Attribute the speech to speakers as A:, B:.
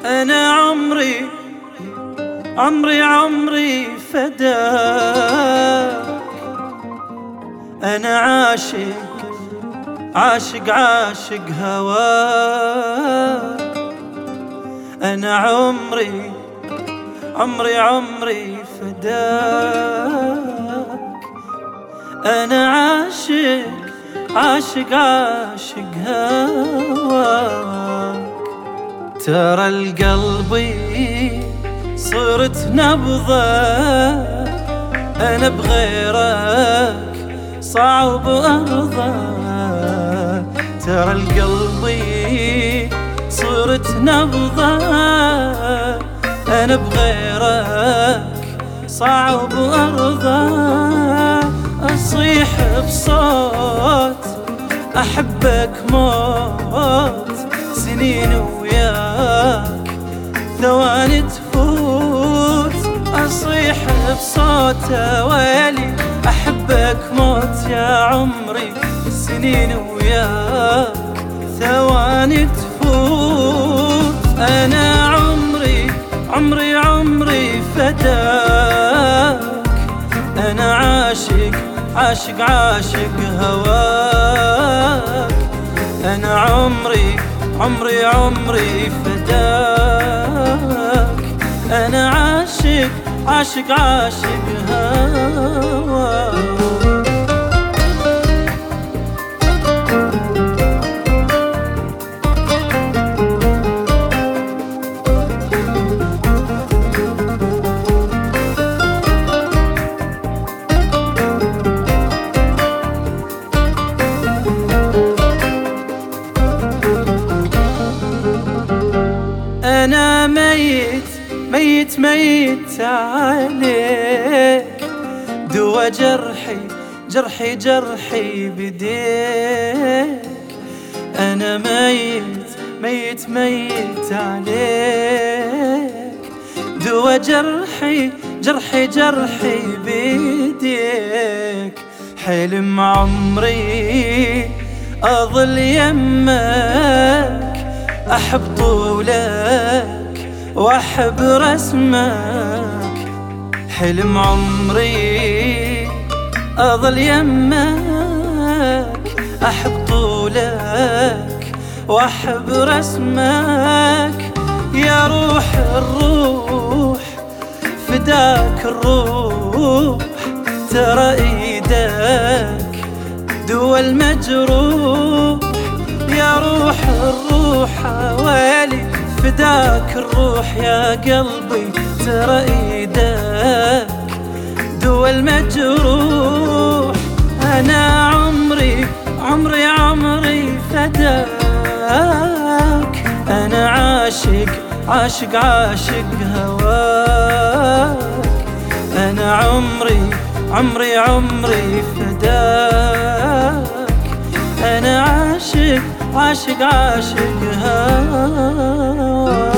A: أنا عمري عمري عمري فداك. أنا عاشق عاشق عاشق هواك. أنا عمري عمري عمري فداك. أنا عاشق عاشق عاشق هواك. ترى القلب صرت نبضة، أنا بغيرك صعب أرضى. ترى القلب صرت نبضة، أنا بغيرك صعب أرضى. أصيح بصوت أحبك موت، سنين وياك ثواني تفوت. أصيح بصوت ويلي أحبك موت يا عمري، سنين وياك ثواني تفوت. أنا عمري عمري عمري فداك. أنا عاشق عاشق عاشق هواك. أنا عمري عمري عمري فداك. أنا عاشق عاشق عاشق هواك. أنا ميت ميت ميت عليك، دوا جرحي جرحي جرحي بديك. أنا ميت ميت ميت عليك، دوا جرحي جرحي جرحي بديك. حلم عمري أظل يمك، أحب طولك وأحب رسمك. حلم عمري أظل يمك، أحب طولك وأحب رسمك. يا روح الروح فداك الروح، ترى إيدك دوا المجروح. يا روح الروح ويلي فداك الروح يا قلبي، ترى إيدك دوا المجروح. أنا عمري عمري عمري فداك. أنا عاشق عاشق عاشق هواك. أنا عمري عمري عمري فداك. أنا عاشق عاشق عاشق هواك.